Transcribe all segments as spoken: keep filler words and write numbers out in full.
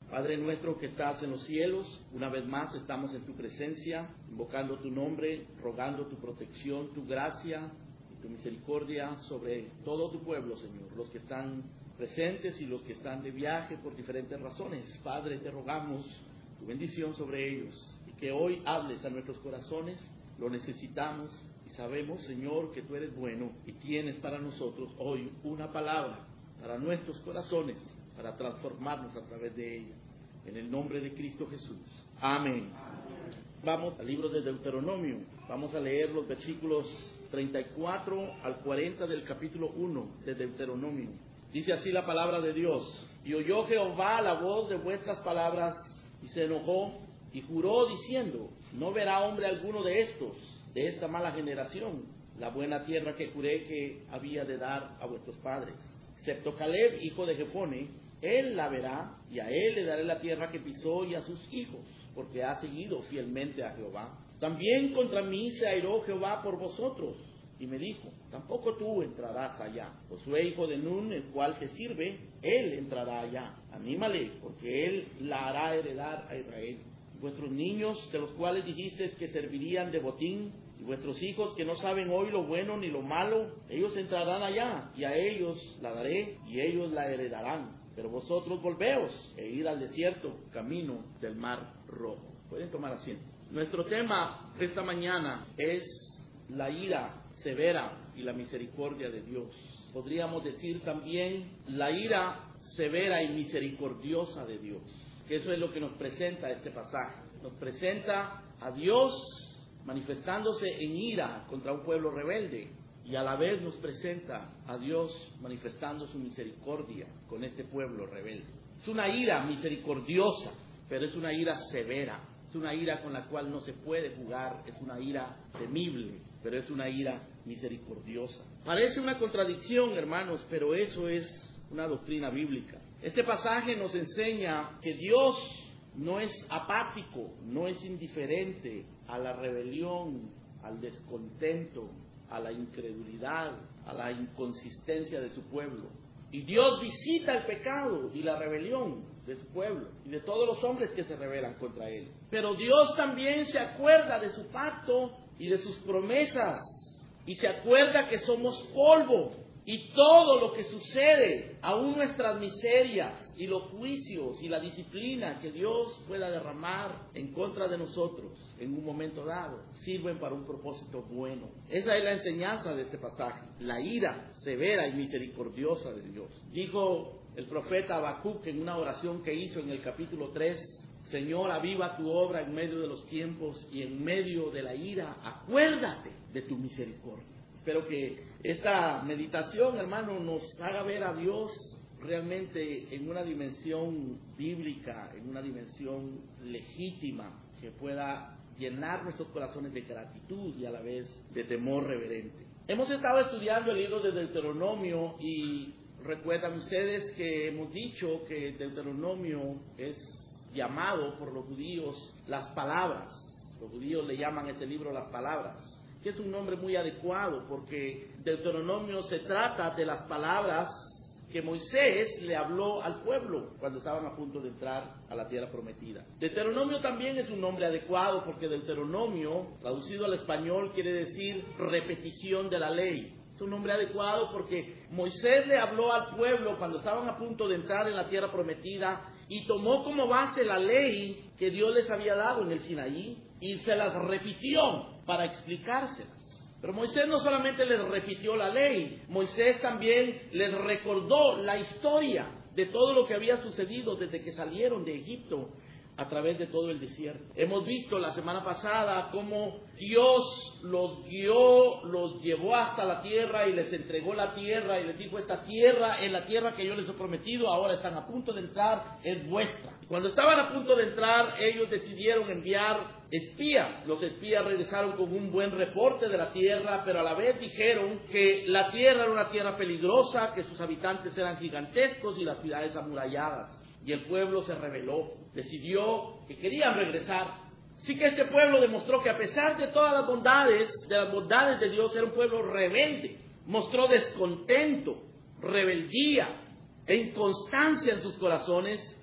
Padre nuestro que estás en los cielos, una vez más estamos en tu presencia, invocando tu nombre, rogando tu protección, tu gracia y tu misericordia sobre todo tu pueblo, Señor, los que están presentes y los que están de viaje por diferentes razones. Padre, te rogamos tu bendición sobre ellos y que hoy hables a nuestros corazones, lo necesitamos y sabemos, Señor, que tú eres bueno y tienes para nosotros hoy una palabra para nuestros corazones, para transformarnos a través de ella. En el nombre de Cristo Jesús. Amén. Amén. Vamos al libro de Deuteronomio. Vamos a leer los versículos treinta y cuatro al cuarenta del capítulo uno de Deuteronomio. Dice así la palabra de Dios. Y oyó Jehová la voz de vuestras palabras y se enojó y juró diciendo: no verá hombre alguno de estos, de esta mala generación, la buena tierra que juré que había de dar a vuestros padres. Excepto Caleb, hijo de Jefone, él la verá, y a él le daré la tierra que pisó y a sus hijos, porque ha seguido fielmente a Jehová. También contra mí se airó Jehová por vosotros, y me dijo: tampoco tú entrarás allá. Josué, hijo de Nun, el cual te sirve, él entrará allá. Anímale, porque él la hará heredar a Israel. Vuestros niños, de los cuales dijisteis que servirían de botín, y vuestros hijos que no saben hoy lo bueno ni lo malo, ellos entrarán allá, y a ellos la daré, y ellos la heredarán. Pero vosotros volveos e id al desierto, camino del mar rojo. Pueden tomar asiento. Nuestro tema esta mañana es la ira severa y la misericordia de Dios. Podríamos decir también la ira severa y misericordiosa de Dios. Que eso es lo que nos presenta este pasaje. Nos presenta a Dios manifestándose en ira contra un pueblo rebelde, y a la vez nos presenta a Dios manifestando su misericordia con este pueblo rebelde. Es una ira misericordiosa, pero es una ira severa. Es una ira con la cual no se puede jugar. Es una ira temible, pero es una ira misericordiosa. Parece una contradicción, hermanos, pero eso es una doctrina bíblica. Este pasaje nos enseña que Dios no es apático, no es indiferente a la rebelión, al descontento, a la incredulidad, a la inconsistencia de su pueblo. Y Dios visita el pecado y la rebelión de su pueblo y de todos los hombres que se rebelan contra él. Pero Dios también se acuerda de su pacto y de sus promesas, y se acuerda que somos polvo, y todo lo que sucede, aún nuestras miserias y los juicios y la disciplina que Dios pueda derramar en contra de nosotros en un momento dado, sirven para un propósito bueno. Esa es la enseñanza de este pasaje, la ira severa y misericordiosa de Dios. Dijo el profeta Habacuc en una oración que hizo en el capítulo tres: Señor, aviva tu obra en medio de los tiempos, y en medio de la ira acuérdate de tu misericordia. Espero que esta meditación, hermano, nos haga ver a Dios realmente en una dimensión bíblica, en una dimensión legítima, que pueda llenar nuestros corazones de gratitud y a la vez de temor reverente. Hemos estado estudiando el libro de Deuteronomio, y recuerdan ustedes que hemos dicho que Deuteronomio es llamado por los judíos las palabras. Los judíos le llaman a este libro las palabras, que es un nombre muy adecuado, porque Deuteronomio se trata de las palabras que Moisés le habló al pueblo cuando estaban a punto de entrar a la tierra prometida. Deuteronomio también es un nombre adecuado, porque Deuteronomio, traducido al español, quiere decir repetición de la ley. Es un nombre adecuado porque Moisés le habló al pueblo cuando estaban a punto de entrar en la tierra prometida, y tomó como base la ley que Dios les había dado en el Sinaí, y se las repitió para explicárselas. Pero Moisés no solamente les repitió la ley, Moisés también les recordó la historia de todo lo que había sucedido desde que salieron de Egipto a través de todo el desierto. Hemos visto la semana pasada cómo Dios los guió, los llevó hasta la tierra y les entregó la tierra y les dijo: esta tierra es la tierra que yo les he prometido, ahora están a punto de entrar, es vuestra. Cuando estaban a punto de entrar, ellos decidieron enviar espías. Los espías regresaron con un buen reporte de la tierra, pero a la vez dijeron que la tierra era una tierra peligrosa, que sus habitantes eran gigantescos y las ciudades amuralladas. Y el pueblo se rebeló, decidió que querían regresar. Así que este pueblo demostró que a pesar de todas las bondades, de las bondades de Dios, era un pueblo rebelde. Mostró descontento, rebeldía e inconstancia en sus corazones,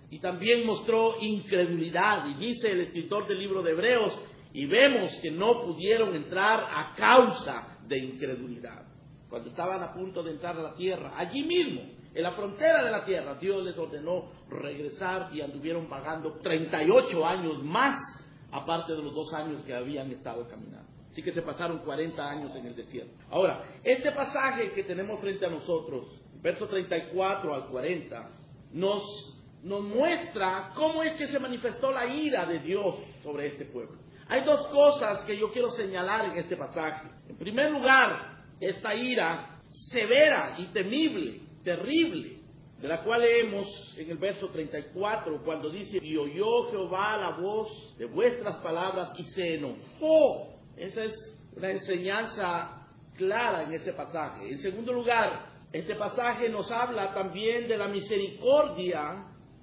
y también mostró incredulidad. Y dice el escritor del libro de Hebreos, y vemos que no pudieron entrar a causa de incredulidad. Cuando estaban a punto de entrar a la tierra, allí mismo, en la frontera de la tierra, Dios les ordenó regresar y anduvieron vagando treinta y ocho años más, aparte de los dos años que habían estado caminando. Así que se pasaron cuarenta años en el desierto. Ahora, este pasaje que tenemos frente a nosotros, verso treinta y cuatro al cuarenta, nos, nos muestra cómo es que se manifestó la ira de Dios sobre este pueblo. Hay dos cosas que yo quiero señalar en este pasaje. En primer lugar, esta ira severa y temible, terrible, de la cual leemos en el verso treinta y cuatro, cuando dice, y oyó Jehová la voz de vuestras palabras y se enojó. Esa es una enseñanza clara en este pasaje. En segundo lugar, este pasaje nos habla también de la misericordia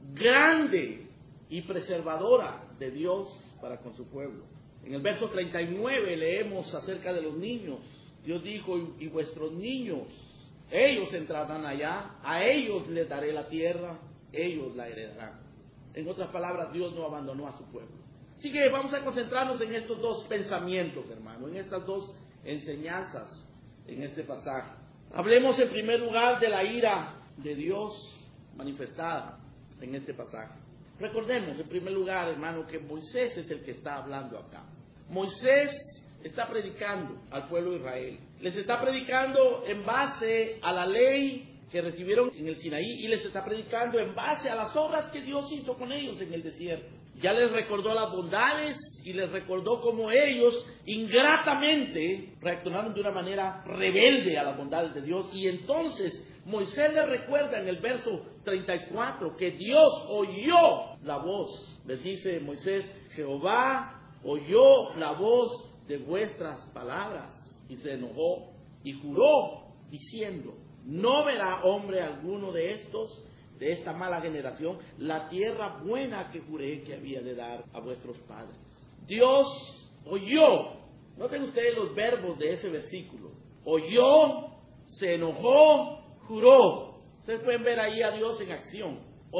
grande y preservadora de Dios para con su pueblo. En el verso treinta y nueve leemos acerca de los niños. Dios dijo, y vuestros niños, ellos entrarán allá, a ellos les daré la tierra, ellos la heredarán. En otras palabras, Dios no abandonó a su pueblo. Así que vamos a concentrarnos en estos dos pensamientos, hermano, en estas dos enseñanzas en este pasaje. Hablemos en primer lugar de la ira de Dios manifestada en este pasaje. Recordemos en primer lugar, hermano, que Moisés es el que está hablando acá. Moisés está predicando al pueblo de Israel. Les está predicando en base a la ley que recibieron en el Sinaí y les está predicando en base a las obras que Dios hizo con ellos en el desierto. Ya les recordó las bondades y les recordó cómo ellos ingratamente reaccionaron de una manera rebelde a las bondades de Dios. Y entonces Moisés les recuerda en el verso treinta y cuatro que Dios oyó la voz. Les dice Moisés, Jehová oyó la voz de vuestras palabras y se enojó y juró diciendo, no verá hombre alguno de estos, de esta mala generación, la tierra buena que juré que había de dar a vuestros padres. Dios oyó. Noten ustedes los verbos de ese versículo. Oyó, se enojó, juró. Ustedes pueden ver ahí a Dios en acción.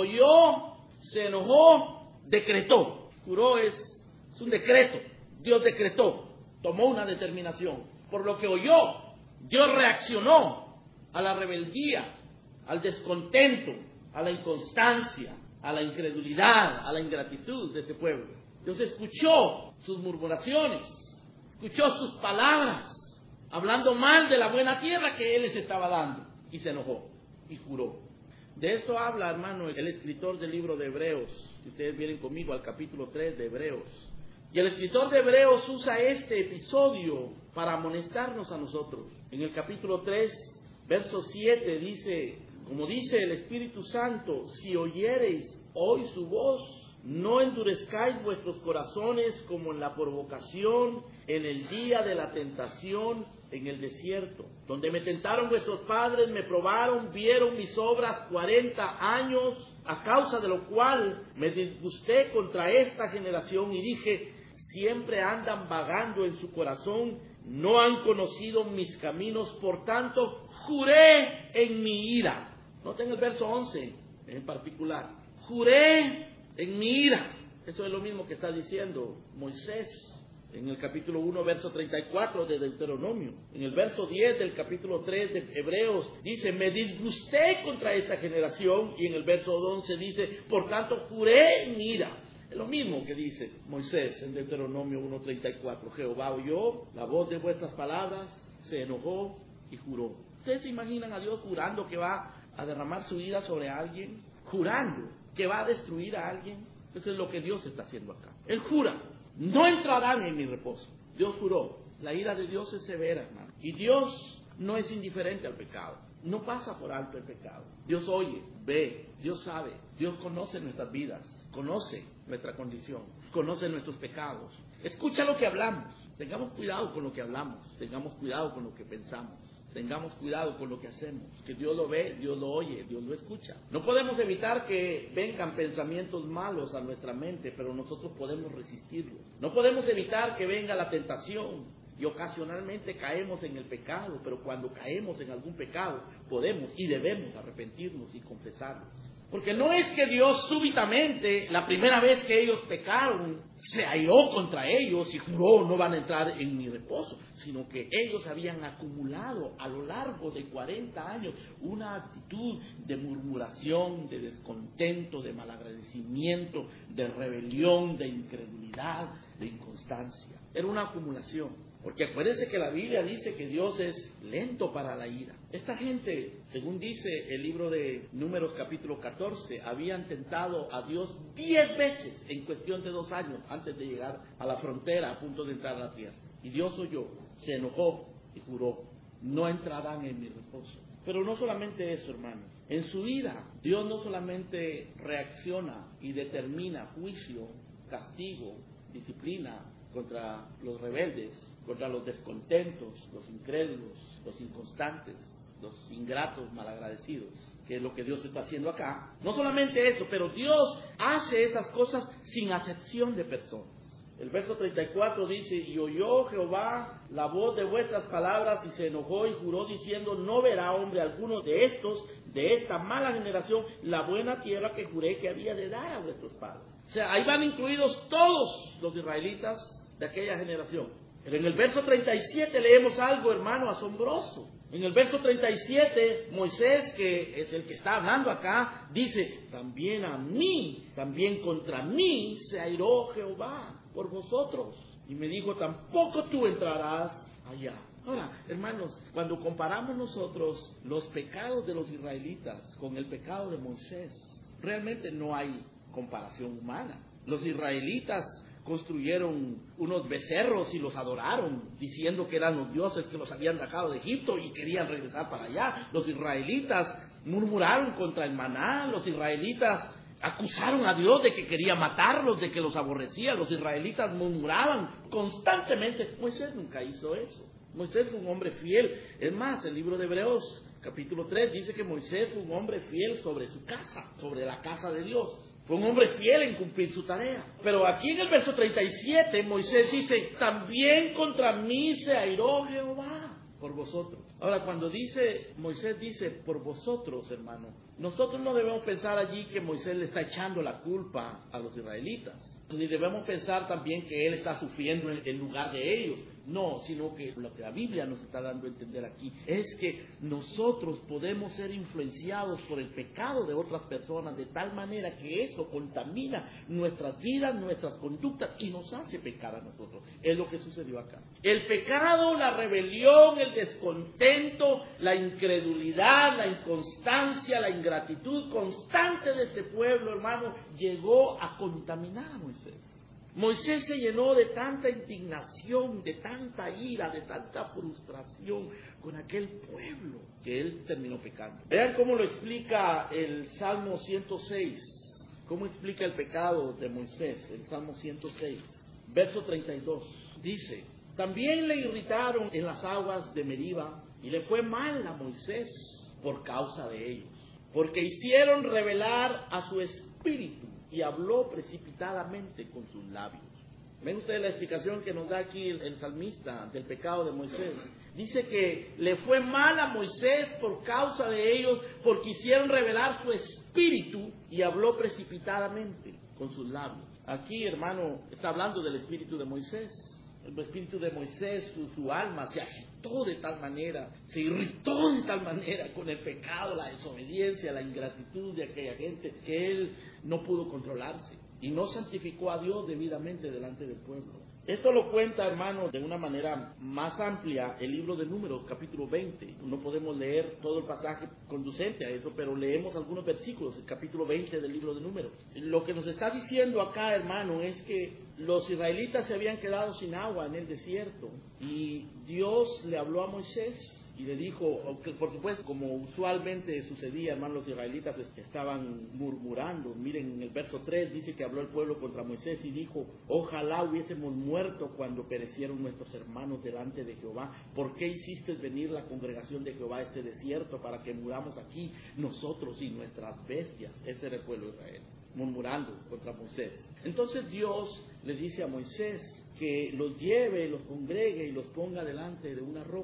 Oyó, se enojó, decretó. Juró es, es un decreto. Dios decretó, tomó una determinación. Por lo que oyó, Dios reaccionó a la rebeldía, al descontento, a la inconstancia, a la incredulidad, a la ingratitud de este pueblo. Dios escuchó sus murmuraciones, escuchó sus palabras, hablando mal de la buena tierra que Él les estaba dando, y se enojó y juró. De esto habla, hermano, el escritor del libro de Hebreos. Si ustedes vienen conmigo al capítulo tres de Hebreos. Y el escritor de Hebreos usa este episodio para amonestarnos a nosotros. En el capítulo tres, verso siete, dice, como dice el Espíritu Santo, si oyereis hoy su voz, no endurezcáis vuestros corazones como en la provocación, en el día de la tentación en el desierto, donde me tentaron vuestros padres, me probaron, vieron mis obras cuarenta años, a causa de lo cual me disgusté contra esta generación y dije, siempre andan vagando en su corazón, no han conocido mis caminos, por tanto, juré en mi ira. Noten el verso once en particular. Juré en mi ira. Eso es lo mismo que está diciendo Moisés en el capítulo uno, verso treinta y cuatro de Deuteronomio. En el verso diez del capítulo tres de Hebreos dice, me disgusté contra esta generación. Y en el verso once dice, por tanto, juré en mi ira. Es lo mismo que dice Moisés en Deuteronomio uno treinta y cuatro. Jehová oyó la voz de vuestras palabras, se enojó y juró. ¿Ustedes se imaginan a Dios jurando que va a derramar su ira sobre alguien? Jurando que va a destruir a alguien. Eso es lo que Dios está haciendo acá. Él jura, no entrarán en mi reposo. Dios juró. La ira de Dios es severa, hermano. Y Dios no es indiferente al pecado. No pasa por alto el pecado. Dios oye, ve, Dios sabe. Dios conoce nuestras vidas. Conoce nuestra condición, conoce nuestros pecados. Escucha lo que hablamos. Tengamos cuidado con lo que hablamos. Tengamos cuidado con lo que pensamos. Tengamos cuidado con lo que hacemos. Que Dios lo ve, Dios lo oye, Dios lo escucha. No podemos evitar que vengan pensamientos malos a nuestra mente, pero nosotros podemos resistirlos. No podemos evitar que venga la tentación. Y ocasionalmente caemos en el pecado, pero cuando caemos en algún pecado, podemos y debemos arrepentirnos y confesarlos. Porque no es que Dios súbitamente, la primera vez que ellos pecaron, se airó contra ellos y juró no van a entrar en mi reposo, sino que ellos habían acumulado a lo largo de cuarenta años una actitud de murmuración, de descontento, de malagradecimiento, de rebelión, de incredulidad, de inconstancia. Era una acumulación. Porque acuérdense que la Biblia dice que Dios es lento para la ira. Esta gente, según dice el libro de Números capítulo catorce, habían tentado a Dios diez veces en cuestión de dos años antes de llegar a la frontera a punto de entrar a la tierra. Y Dios oyó, se enojó y juró, no entrarán en mi reposo. Pero no solamente eso, hermanos. En su ira, Dios no solamente reacciona y determina juicio, castigo, disciplina contra los rebeldes, contra los descontentos, los incrédulos, los inconstantes, los ingratos, malagradecidos, que es lo que Dios está haciendo acá. No solamente eso, pero Dios hace esas cosas sin acepción de personas. El verso treinta y cuatro dice, y oyó Jehová la voz de vuestras palabras y se enojó y juró diciendo, no verá hombre alguno de estos, de esta mala generación, la buena tierra que juré que había de dar a vuestros padres. O sea, ahí van incluidos todos los israelitas de aquella generación. Pero en el verso treinta y siete leemos algo, hermano, asombroso. En el verso treinta y siete, Moisés, que es el que está hablando acá, dice, también a mí, también contra mí se airó Jehová por vosotros. Y me dijo, tampoco tú entrarás allá. Ahora, hermanos, cuando comparamos nosotros los pecados de los israelitas con el pecado de Moisés, realmente no hay comparación humana. Los israelitas construyeron unos becerros y los adoraron, diciendo que eran los dioses que los habían sacado de Egipto y querían regresar para allá. Los israelitas murmuraron contra el maná, los israelitas acusaron a Dios de que quería matarlos, de que los aborrecía. Los israelitas murmuraban constantemente. Moisés nunca hizo eso. Moisés fue un hombre fiel. Es más, el libro de Hebreos capítulo tres dice que Moisés fue un hombre fiel sobre su casa, sobre la casa de Dios. Fue un hombre fiel en cumplir su tarea. Pero aquí en el verso treinta y siete, Moisés dice, también contra mí se airó Jehová por vosotros. Ahora, cuando dice, Moisés dice, por vosotros, hermano, nosotros no debemos pensar allí que Moisés le está echando la culpa a los israelitas. Ni debemos pensar también que él está sufriendo en lugar de ellos. No, sino que lo que la Biblia nos está dando a entender aquí es que nosotros podemos ser influenciados por el pecado de otras personas de tal manera que eso contamina nuestras vidas, nuestras conductas y nos hace pecar a nosotros. Es lo que sucedió acá. El pecado, la rebelión, el descontento, la incredulidad, la inconstancia, la ingratitud constante de este pueblo, hermano, llegó a contaminar a Moisés. Moisés se llenó de tanta indignación, de tanta ira, de tanta frustración con aquel pueblo que él terminó pecando. Vean cómo lo explica el Salmo ciento seis. ¿Cómo explica el pecado de Moisés? El Salmo ciento seis, verso treinta y dos. Dice, también le irritaron en las aguas de Meriba y le fue mal a Moisés por causa de ellos, porque hicieron revelar a su espíritu y habló precipitadamente con sus labios. ¿Ven ustedes la explicación que nos da aquí el, el salmista del pecado de Moisés? Dice que le fue mal a Moisés por causa de ellos, porque hicieron revelar su espíritu y habló precipitadamente con sus labios. Aquí, hermano, está hablando del espíritu de Moisés. El espíritu de Moisés, su, su alma se agitó de tal manera, se irritó de tal manera con el pecado, la desobediencia, la ingratitud de aquella gente, que él no pudo controlarse y no santificó a Dios debidamente delante del pueblo. Esto lo cuenta, hermano, de una manera más amplia el libro de Números, capítulo veinte. No podemos leer todo el pasaje conducente a eso, pero leemos algunos versículos, el capítulo veinte del libro de Números. Lo que nos está diciendo acá, hermano, es que los israelitas se habían quedado sin agua en el desierto y Dios le habló a Moisés y le dijo, que por supuesto, como usualmente sucedía, hermano, los israelitas estaban murmurando. Miren, en el verso tres dice que habló el pueblo contra Moisés y dijo, ojalá hubiésemos muerto cuando perecieron nuestros hermanos delante de Jehová. ¿Por qué hiciste venir la congregación de Jehová a este desierto para que muramos aquí nosotros y nuestras bestias? Ese era el pueblo de Israel, murmurando contra Moisés. Entonces Dios le dice a Moisés que los lleve, los congregue y los ponga delante de una roca.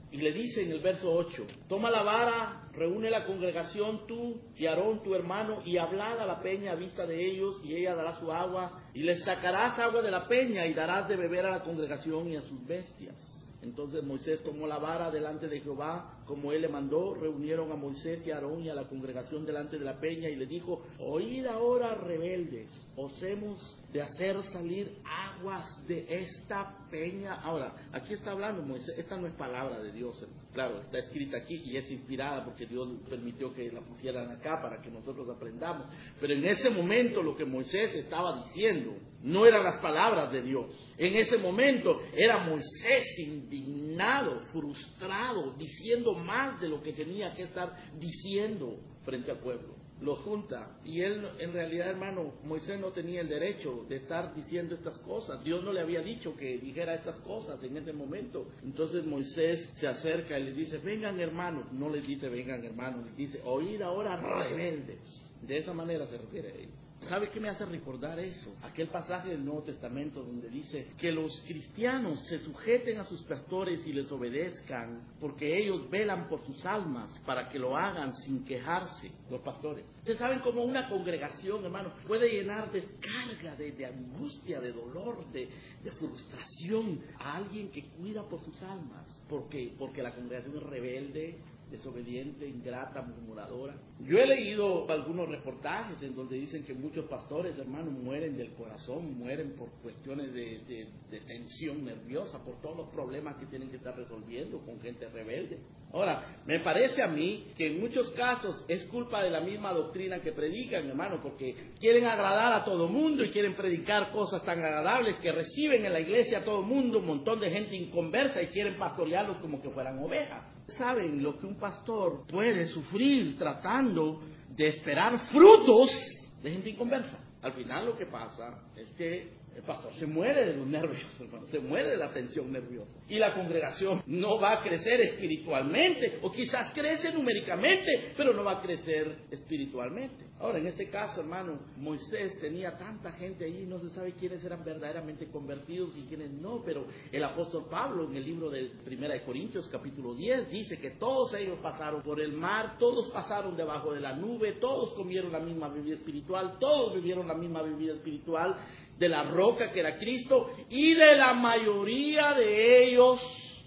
Y le dice en el verso ocho, toma la vara, reúne la congregación tú y Aarón tu hermano y hablad a la peña a vista de ellos y ella dará su agua y les sacarás agua de la peña y darás de beber a la congregación y a sus bestias. Entonces Moisés tomó la vara delante de Jehová, como él le mandó, reunieron a Moisés y a Aarón y a la congregación delante de la peña y le dijo, oíd ahora rebeldes, os hemos de hacer salir aguas de esta peña. Ahora, aquí está hablando Moisés, esta no es palabra de Dios, claro, está escrita aquí y es inspirada porque Dios permitió que la pusieran acá para que nosotros aprendamos, pero en ese momento lo que Moisés estaba diciendo no eran las palabras de Dios. En ese momento era Moisés indignado, frustrado, diciendo más de lo que tenía que estar diciendo frente al pueblo. Lo junta y él, en realidad, hermano, Moisés no tenía el derecho de estar diciendo estas cosas. Dios no le había dicho que dijera estas cosas en ese momento. Entonces Moisés se acerca y les dice, vengan hermanos. No les dice vengan hermanos, les dice, oíd ahora rebeldes. De esa manera se refiere a ellos. ¿Sabe qué me hace recordar eso? Aquel pasaje del Nuevo Testamento donde dice que los cristianos se sujeten a sus pastores y les obedezcan porque ellos velan por sus almas para que lo hagan sin quejarse, los pastores. Ustedes saben cómo una congregación, hermano, puede llenar de carga, de, de angustia, de dolor, de, de frustración a alguien que cuida por sus almas. ¿Por qué? Porque la congregación es rebelde, desobediente, ingrata, murmuradora. Yo he leído algunos reportajes en donde dicen que muchos pastores, hermanos, mueren del corazón, mueren por cuestiones de, de, de tensión nerviosa, por todos los problemas que tienen que estar resolviendo con gente rebelde. Ahora, me parece a mí que en muchos casos es culpa de la misma doctrina que predican, hermano, porque quieren agradar a todo mundo y quieren predicar cosas tan agradables que reciben en la iglesia a todo mundo, un montón de gente inconversa y quieren pastorearlos como que fueran ovejas. ¿Saben lo que un pastor puede sufrir tratando de esperar frutos de gente inconversa? Al final lo que pasa es que el pastor se muere de los nervios, hermano, se muere de la tensión nerviosa. Y la congregación no va a crecer espiritualmente, o quizás crece numéricamente, pero no va a crecer espiritualmente. Ahora, en este caso, hermano, Moisés tenía tanta gente allí, no se sabe quiénes eran verdaderamente convertidos y quiénes no, pero el apóstol Pablo en el libro de Primera de Corintios, capítulo diez, dice que todos ellos pasaron por el mar, todos pasaron debajo de la nube, todos comieron la misma bebida espiritual, todos vivieron la misma bebida espiritual, de la roca que era Cristo, y de la mayoría de ellos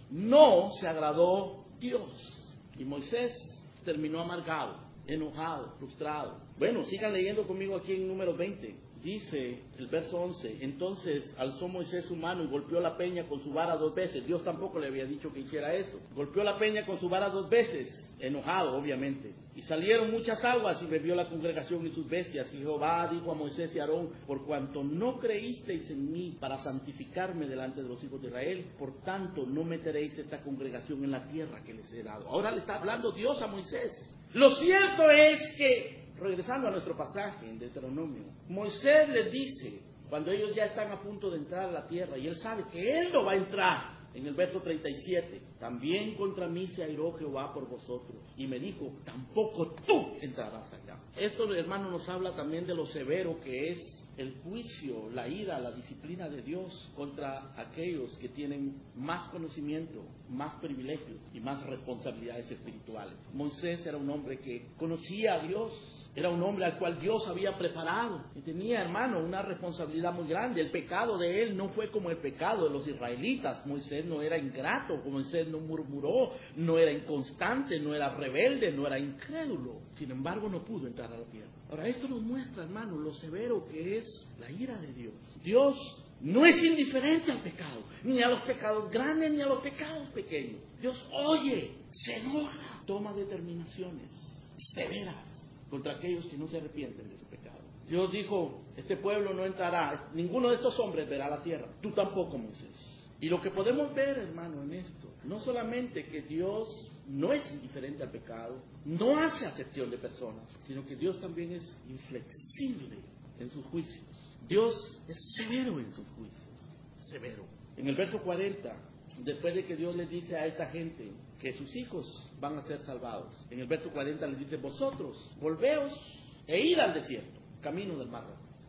no se agradó Dios. Y Moisés terminó amargado, enojado, frustrado. Bueno, sigan leyendo conmigo aquí en número veinte. Dice el verso once, entonces alzó Moisés su mano y golpeó la peña con su vara dos veces. Dios tampoco le había dicho que hiciera eso. Golpeó la peña con su vara dos veces, enojado obviamente. Y salieron muchas aguas y bebió la congregación y sus bestias. Y Jehová dijo a Moisés y a Aarón, por cuanto no creísteis en mí para santificarme delante de los hijos de Israel, por tanto no meteréis esta congregación en la tierra que les he dado. Ahora le está hablando Dios a Moisés. Lo cierto es que, regresando a nuestro pasaje en Deuteronomio, Moisés les dice, cuando ellos ya están a punto de entrar a la tierra, y él sabe que él no va a entrar, en el verso treinta y siete, también contra mí se airó Jehová por vosotros, y me dijo, tampoco tú entrarás allá. Esto, hermano, nos habla también de lo severo que es el juicio, la ira, la disciplina de Dios contra aquellos que tienen más conocimiento, más privilegios y más responsabilidades espirituales. Moisés era un hombre que conocía a Dios, era un hombre al cual Dios había preparado y tenía, hermano, una responsabilidad muy grande. El pecado de él no fue como el pecado de los israelitas. Moisés no era ingrato, Moisés no murmuró, no era inconstante, no era rebelde, no era incrédulo. Sin embargo, no pudo entrar a la tierra. Ahora, esto nos muestra, hermano, lo severo que es la ira de Dios. Dios no es indiferente al pecado, ni a los pecados grandes, ni a los pecados pequeños. Dios oye, se enoja, toma determinaciones severas contra aquellos que no se arrepienten de su pecado. Dios dijo, este pueblo no entrará, ninguno de estos hombres verá la tierra, tú tampoco, Moisés. Y lo que podemos ver, hermano, en esto, no solamente que Dios no es indiferente al pecado, no hace acepción de personas, sino que Dios también es inflexible en sus juicios. Dios es severo en sus juicios, severo. En el verso cuarenta, después de que Dios les dice a esta gente que sus hijos van a ser salvados, en el verso cuarenta les dice, vosotros volveos e id al desierto, camino del mar Rojo.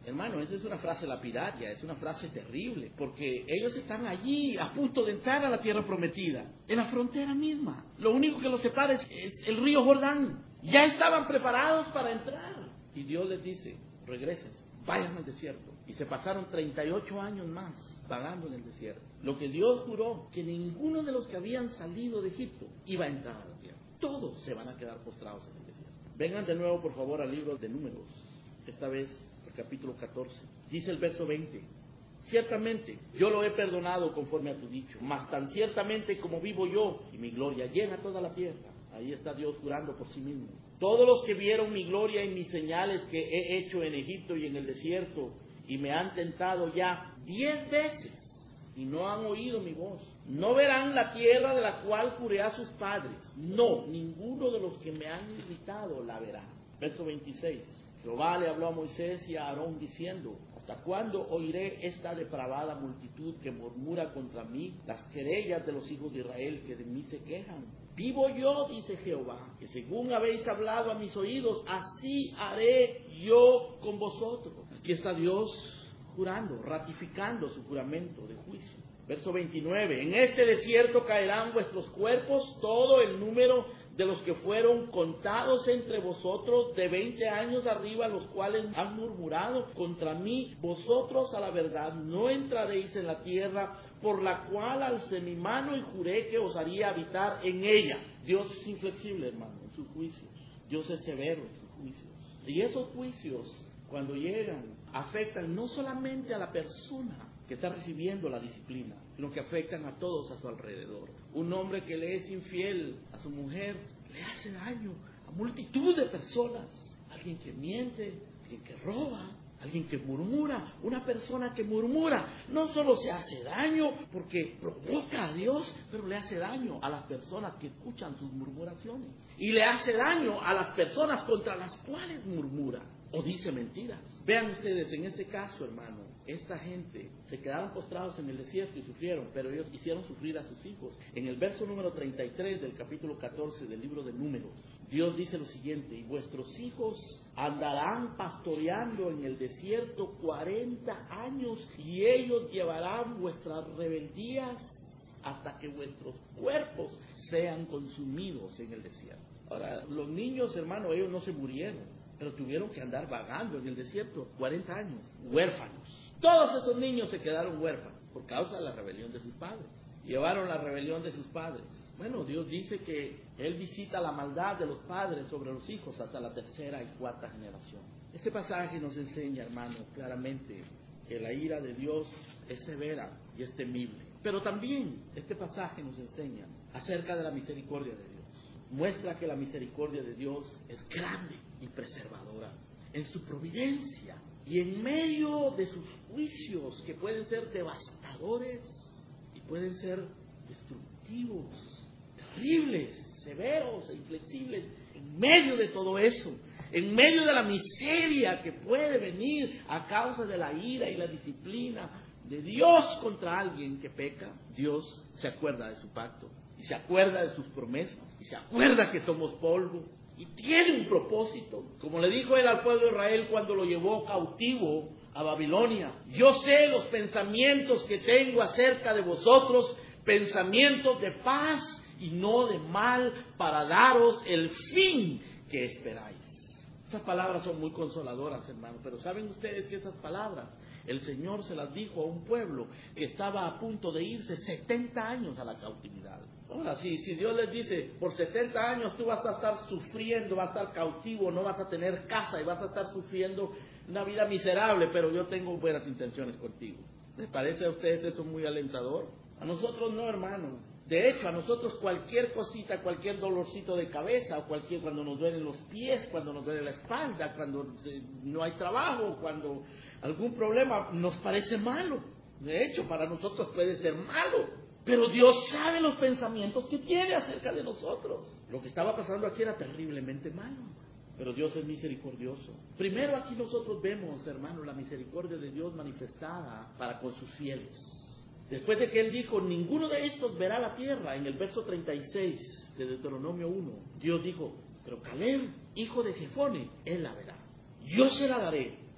Hermano, esa es una frase lapidaria, es una frase terrible, porque ellos están allí a punto de entrar a la tierra prometida, en la frontera misma. Lo único que los separa es, es el río Jordán. Ya estaban preparados para entrar. Y Dios les dice, regresen, vayan al desierto. Y se pasaron treinta y ocho años más vagando en el desierto. Lo que Dios juró, que ninguno de los que habían salido de Egipto iba a entrar a la tierra. Todos se van a quedar postrados en el desierto. Vengan de nuevo, por favor, al libro de Números. Esta vez capítulo catorce, dice el verso veinte, ciertamente yo lo he perdonado conforme a tu dicho, mas tan ciertamente como vivo yo y mi gloria llena toda la tierra. Ahí está Dios jurando por sí mismo. Todos los que vieron mi gloria y mis señales que he hecho en Egipto y en el desierto y me han tentado ya diez veces y no han oído mi voz, no verán la tierra de la cual juré a sus padres. No, ninguno de los que me han irritado la verá. Verso veintiséis. Jehová le habló a Moisés y a Aarón diciendo, ¿hasta cuándo oiré esta depravada multitud que murmura contra mí las querellas de los hijos de Israel que de mí se quejan? Vivo yo, dice Jehová, que según habéis hablado a mis oídos, así haré yo con vosotros. Aquí está Dios jurando, ratificando su juramento de juicio. Verso veintinueve, en este desierto caerán vuestros cuerpos, todo el número de los que fueron contados entre vosotros de veinte años arriba, los cuales han murmurado contra mí. Vosotros a la verdad no entraréis en la tierra por la cual alcé mi mano y juré que os haría habitar en ella. Dios es inflexible, hermano, en sus juicios. Dios es severo en sus juicios. Y esos juicios, cuando llegan, afectan no solamente a la persona que está recibiendo la disciplina, sino que afectan a todos a su alrededor. Un hombre que le es infiel a su mujer le hace daño a multitud de personas. Alguien que miente, alguien que roba, alguien que murmura. Una persona que murmura no solo se hace daño porque provoca a Dios, pero le hace daño a las personas que escuchan sus murmuraciones. Y le hace daño a las personas contra las cuales murmura o dice mentiras. Vean ustedes, en este caso, hermano, esta gente se quedaron postrados en el desierto y sufrieron, pero ellos hicieron sufrir a sus hijos. En el verso número treinta y tres del capítulo catorce del libro de Números, Dios dice lo siguiente, y vuestros hijos andarán pastoreando en el desierto cuarenta años, y ellos llevarán vuestras rebeldías hasta que vuestros cuerpos sean consumidos en el desierto. Ahora, los niños, hermano, ellos no se murieron, pero tuvieron que andar vagando en el desierto cuarenta años, huérfanos. Todos esos niños se quedaron huérfanos por causa de la rebelión de sus padres. Llevaron la rebelión de sus padres. Bueno, Dios dice que Él visita la maldad de los padres sobre los hijos hasta la tercera y cuarta generación. Este pasaje nos enseña, hermano, claramente que la ira de Dios es severa y es temible. Pero también este pasaje nos enseña acerca de la misericordia de Dios. Muestra que la misericordia de Dios es grande y preservadora en su providencia y en medio de sus juicios que pueden ser devastadores y pueden ser destructivos, terribles, severos e inflexibles. En medio de todo eso, en medio de la miseria que puede venir a causa de la ira y la disciplina de Dios contra alguien que peca, Dios se acuerda de su pacto y se acuerda de sus promesas y se acuerda que somos polvo y tiene un propósito, como le dijo él al pueblo de Israel cuando lo llevó cautivo a Babilonia. Yo sé los pensamientos que tengo acerca de vosotros, pensamientos de paz y no de mal, para daros el fin que esperáis. Esas palabras son muy consoladoras, hermano, pero ¿saben ustedes que esas palabras el Señor se las dijo a un pueblo que estaba a punto de irse setenta años a la cautividad? Ahora, si, si Dios les dice, por setenta años tú vas a estar sufriendo, vas a estar cautivo, no vas a tener casa y vas a estar sufriendo una vida miserable, pero yo tengo buenas intenciones contigo. ¿Les parece a ustedes eso muy alentador? A nosotros no, hermano. De hecho, a nosotros cualquier cosita, cualquier dolorcito de cabeza, o cualquier, cuando nos duelen los pies, cuando nos duele la espalda, cuando no hay trabajo, cuando algún problema nos parece malo. De hecho, para nosotros puede ser malo. Pero Dios sabe los pensamientos que tiene acerca de nosotros. Lo que estaba pasando aquí era terriblemente malo. Pero Dios es misericordioso. Primero aquí nosotros vemos, hermano, la misericordia de Dios manifestada para con sus fieles. Después de que Él dijo, ninguno de estos verá la tierra, en el verso treinta y seis de Deuteronomio uno, Dios dijo, pero Caleb, hijo de Jefone, Él la verá. Yo se la daré,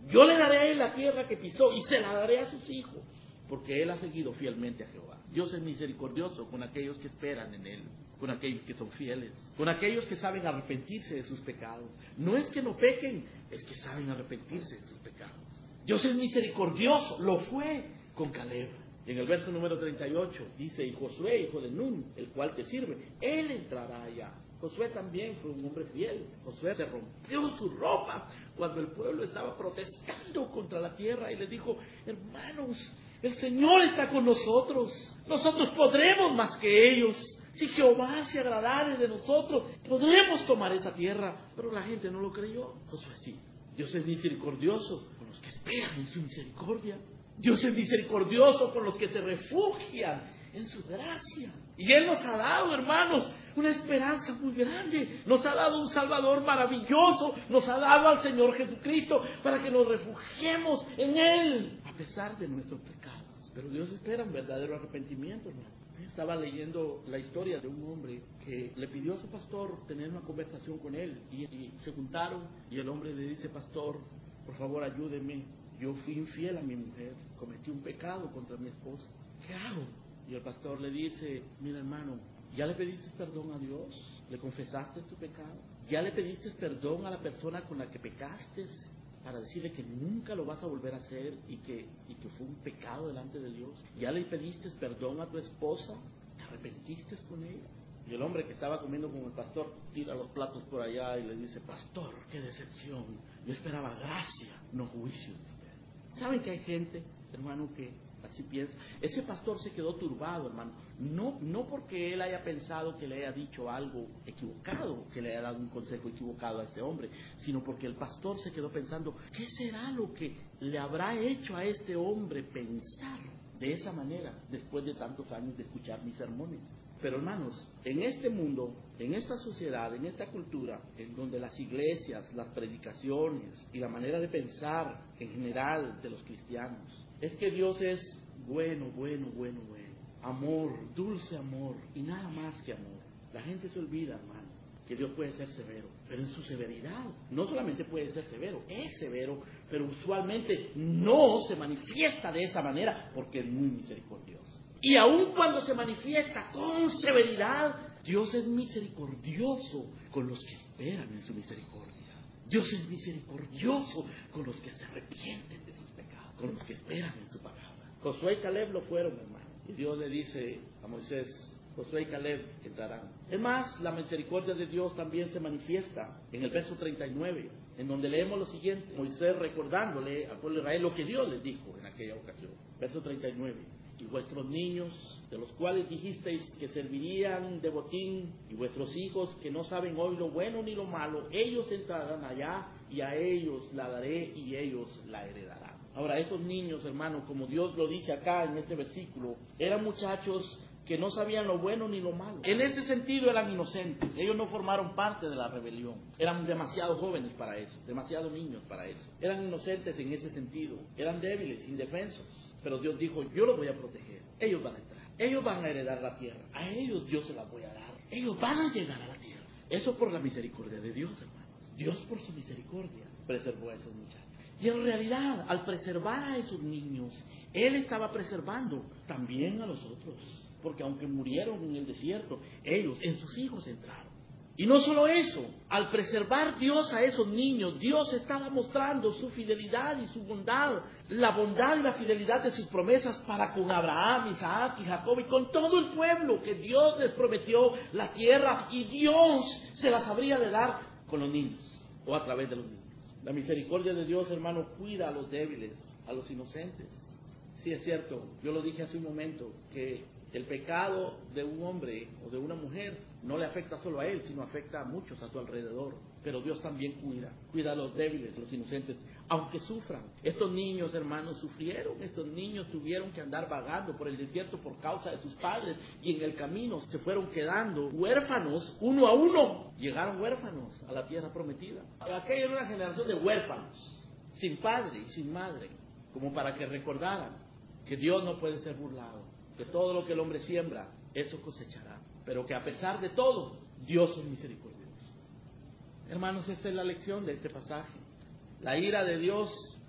Yo le daré a él la tierra que pisó y se la daré a sus hijos, porque él ha seguido fielmente a Jehová. Dios es misericordioso con aquellos que esperan en él, con aquellos que son fieles, con aquellos que saben arrepentirse de sus pecados. No es que no pequen, es que saben arrepentirse de sus pecados. Dios es misericordioso, lo fue con Caleb. En el verso número treinta y ocho dice, y Josué, hijo de Nun, el cual te sirve, él entrará allá. Josué también fue un hombre fiel. Josué se rompió su ropa cuando el pueblo estaba protestando contra la tierra y le dijo, hermanos, el Señor está con nosotros. Nosotros podremos más que ellos. Si Jehová se agradare de nosotros, podremos tomar esa tierra. Pero la gente no lo creyó. Josué sí. Dios es misericordioso con los que esperan en su misericordia. Dios es misericordioso con los que se refugian en su gracia. Y Él nos ha dado, hermanos, una esperanza muy grande. Nos ha dado un Salvador maravilloso. Nos ha dado al Señor Jesucristo para que nos refugiemos en Él, a pesar de nuestros pecados. Pero Dios espera un verdadero arrepentimiento, hermano. Estaba leyendo la historia de un hombre que le pidió a su pastor tener una conversación con él. Y, y se juntaron y el hombre le dice, pastor, por favor ayúdeme. Yo fui infiel a mi mujer, cometí un pecado contra mi esposa. ¿Qué hago? Y el pastor le dice, mira hermano, ¿ya le pediste perdón a Dios? ¿Le confesaste tu pecado? ¿Ya le pediste perdón a la persona con la que pecaste para decirle que nunca lo vas a volver a hacer y que, y que fue un pecado delante de Dios? ¿Ya le pediste perdón a tu esposa? ¿Te arrepentiste con ella? Y el hombre que estaba comiendo con el pastor tira los platos por allá y le dice, pastor, qué decepción. Yo esperaba gracia, no juicio de usted. ¿Saben que hay gente, hermano, que así piensa? Ese pastor se quedó turbado, hermano. No, no porque él haya pensado que le haya dicho algo equivocado, que le haya dado un consejo equivocado a este hombre, sino porque el pastor se quedó pensando, ¿qué será lo que le habrá hecho a este hombre pensar de esa manera después de tantos años de escuchar mis sermones? Pero hermanos, en este mundo, en esta sociedad, en esta cultura, en donde las iglesias, las predicaciones y la manera de pensar en general de los cristianos, es que Dios es bueno, bueno, bueno, bueno, amor, dulce amor y nada más que amor. La gente se olvida, hermano, que Dios puede ser severo, pero en su severidad no solamente puede ser severo, es severo, pero usualmente no se manifiesta de esa manera porque es muy misericordioso. Y aun cuando se manifiesta con severidad, Dios es misericordioso con los que esperan en su misericordia. Dios es misericordioso con los que se arrepienten de sus pecados, con los que esperan en su palabra. Josué y Caleb lo fueron, hermano. Y Dios le dice a Moisés, Josué y Caleb entrarán. Es más, la misericordia de Dios también se manifiesta en el verso treinta y nueve, en donde leemos lo siguiente. Moisés recordándole al pueblo de Israel lo que Dios les dijo en aquella ocasión. Verso treinta y nueve. Y vuestros niños, de los cuales dijisteis que servirían de botín, y vuestros hijos que no saben hoy lo bueno ni lo malo, ellos entrarán allá y a ellos la daré y ellos la heredarán. Ahora, estos niños, hermanos, como Dios lo dice acá en este versículo, eran muchachos que no sabían lo bueno ni lo malo. En ese sentido eran inocentes. Ellos no formaron parte de la rebelión. Eran demasiado jóvenes para eso, demasiado niños para eso. Eran inocentes en ese sentido. Eran débiles, indefensos. Pero Dios dijo, yo los voy a proteger. Ellos van a entrar. Ellos van a heredar la tierra. A ellos Dios se la voy a dar. Ellos van a llegar a la tierra. Eso por la misericordia de Dios, hermanos. Dios por su misericordia preservó a esos muchachos. Y en realidad, al preservar a esos niños, Él estaba preservando también a los otros. Porque aunque murieron en el desierto, ellos en sus hijos entraron. Y no solo eso, al preservar Dios a esos niños, Dios estaba mostrando su fidelidad y su bondad, la bondad y la fidelidad de sus promesas para con Abraham, Isaac y Jacob y con todo el pueblo que Dios les prometió la tierra y Dios se las habría de dar con los niños o a través de los niños. La misericordia de Dios, hermano, cuida a los débiles, a los inocentes. Sí, es cierto, yo lo dije hace un momento, que el pecado de un hombre o de una mujer no le afecta solo a él, sino afecta a muchos a su alrededor. Pero Dios también cuida, cuida a los débiles, a los inocentes, aunque sufran. Estos niños, hermanos, sufrieron. Estos niños tuvieron que andar vagando por el desierto por causa de sus padres. Y en el camino se fueron quedando huérfanos, uno a uno. Llegaron huérfanos a la tierra prometida. Aquella era una generación de huérfanos, sin padre y sin madre, como para que recordaran que Dios no puede ser burlado, que todo lo que el hombre siembra, eso cosechará, pero que a pesar de todo, Dios es misericordioso. Hermanos, esta es la lección de este pasaje. La ira de Dios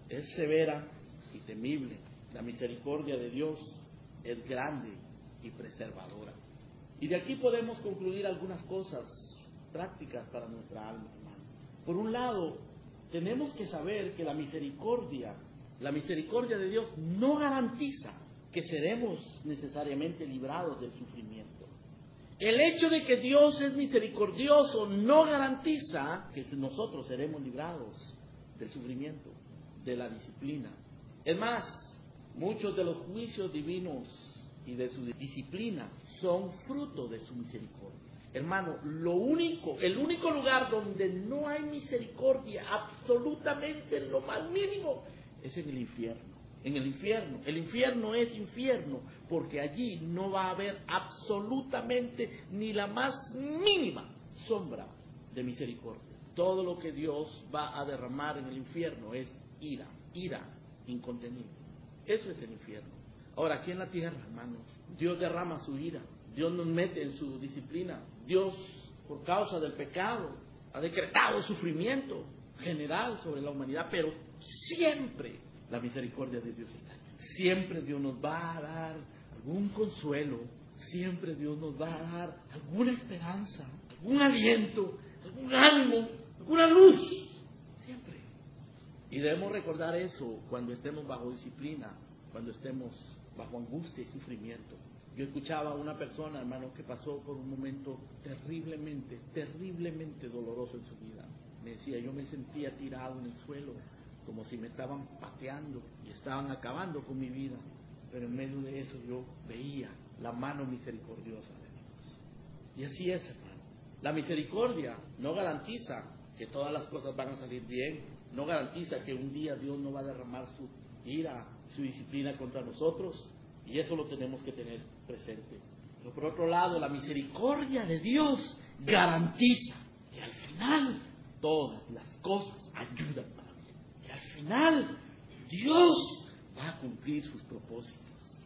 es severa y temible. La misericordia de Dios es grande y preservadora. Y de aquí podemos concluir algunas cosas prácticas para nuestra alma, hermano. Por un lado, tenemos que saber que la misericordia, la misericordia de Dios no garantiza que seremos necesariamente librados del sufrimiento. El hecho de que Dios es misericordioso no garantiza que nosotros seremos librados del sufrimiento, de la disciplina. Es más, muchos de los juicios divinos y de su disciplina son fruto de su misericordia. Hermano, lo único, el único lugar donde no hay misericordia, absolutamente en lo más mínimo, es en el infierno. En el infierno. El infierno es infierno porque allí no va a haber absolutamente ni la más mínima sombra de misericordia. Todo lo que Dios va a derramar en el infierno es ira, ira incontenible. Eso es el infierno. Ahora, aquí en la tierra, hermanos, Dios derrama su ira. Dios nos mete en su disciplina. Dios, por causa del pecado, ha decretado sufrimiento general sobre la humanidad, pero siempre la misericordia de Dios está. Siempre Dios nos va a dar algún consuelo, siempre Dios nos va a dar alguna esperanza, algún aliento, algún ánimo, alguna luz. Siempre. Y debemos recordar eso cuando estemos bajo disciplina, cuando estemos bajo angustia y sufrimiento. Yo escuchaba a una persona, hermano, que pasó por un momento terriblemente, terriblemente doloroso en su vida. Me decía, yo me sentía tirado en el suelo, como si me estaban pateando y estaban acabando con mi vida. Pero en medio de eso yo veía la mano misericordiosa de Dios. Y así es, hermano. La misericordia no garantiza que todas las cosas van a salir bien. No garantiza que un día Dios no va a derramar su ira, su disciplina contra nosotros. Y eso lo tenemos que tener presente. Pero por otro lado, la misericordia de Dios garantiza que al final todas las cosas ayudan para bien. Que al final Dios va a cumplir sus propósitos.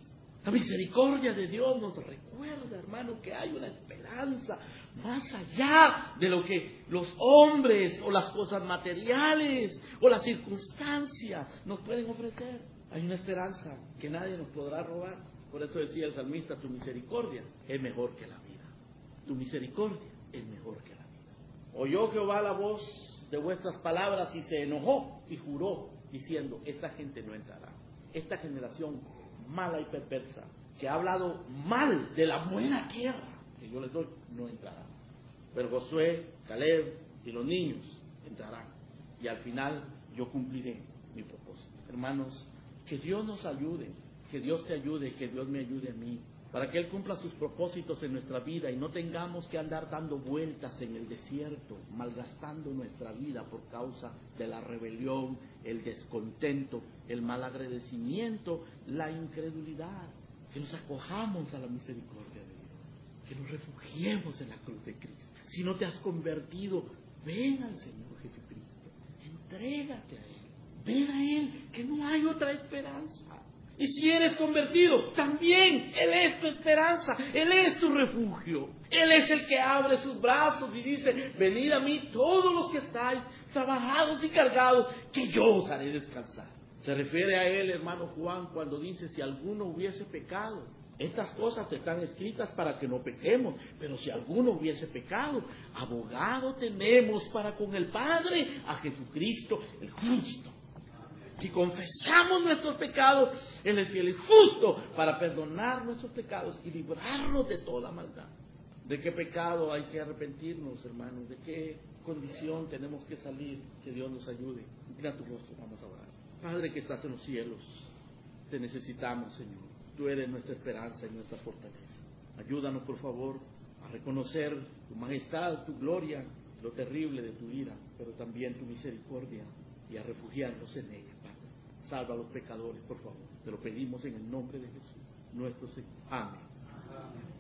La misericordia de Dios nos recuerda, hermano, que hay una esperanza más allá de lo que los hombres o las cosas materiales o las circunstancias nos pueden ofrecer. Hay una esperanza que nadie nos podrá robar. Por eso decía el salmista, tu misericordia es mejor que la vida. Tu misericordia es mejor que la vida. Oyó Jehová la voz de vuestras palabras y se enojó y juró, diciendo, esta gente no entrará. Esta generación mala y perversa, que ha hablado mal de la buena tierra que yo les doy, no entrará. Pero Josué, Caleb y los niños entrarán. Y al final yo cumpliré mi propósito. Hermanos, que Dios nos ayude, que Dios te ayude, que Dios me ayude a mí, para que Él cumpla sus propósitos en nuestra vida y no tengamos que andar dando vueltas en el desierto, malgastando nuestra vida por causa de la rebelión, el descontento, el mal agradecimiento, la incredulidad. Que nos acojamos a la misericordia de Dios, que nos refugiemos en la cruz de Cristo. Si no te has convertido, ven al Señor Jesucristo, entrégate a Él. Ven a Él, que no hay otra esperanza. Y si eres convertido, también Él es tu esperanza, Él es tu refugio. Él es el que abre sus brazos y dice, venid a mí todos los que estáis trabajados y cargados, que yo os haré descansar. Se refiere a Él, hermano Juan, cuando dice, si alguno hubiese pecado, estas cosas están escritas para que no pequemos, pero si alguno hubiese pecado, abogado tenemos para con el Padre, a Jesucristo el justo. Si confesamos nuestros pecados, Él es fiel y justo para perdonar nuestros pecados y librarnos de toda maldad. ¿De qué pecado hay que arrepentirnos, hermanos? ¿De qué condición tenemos que salir? Que Dios nos ayude. Mira tu rostro, vamos a orar. Padre que estás en los cielos, te necesitamos, Señor. Tú eres nuestra esperanza y nuestra fortaleza. Ayúdanos, por favor, a reconocer tu majestad, tu gloria, lo terrible de tu ira, pero también tu misericordia, y a refugiarnos en ella, Padre. Salva a los pecadores, por favor. Te lo pedimos en el nombre de Jesús, nuestro Señor. Amén. Amén.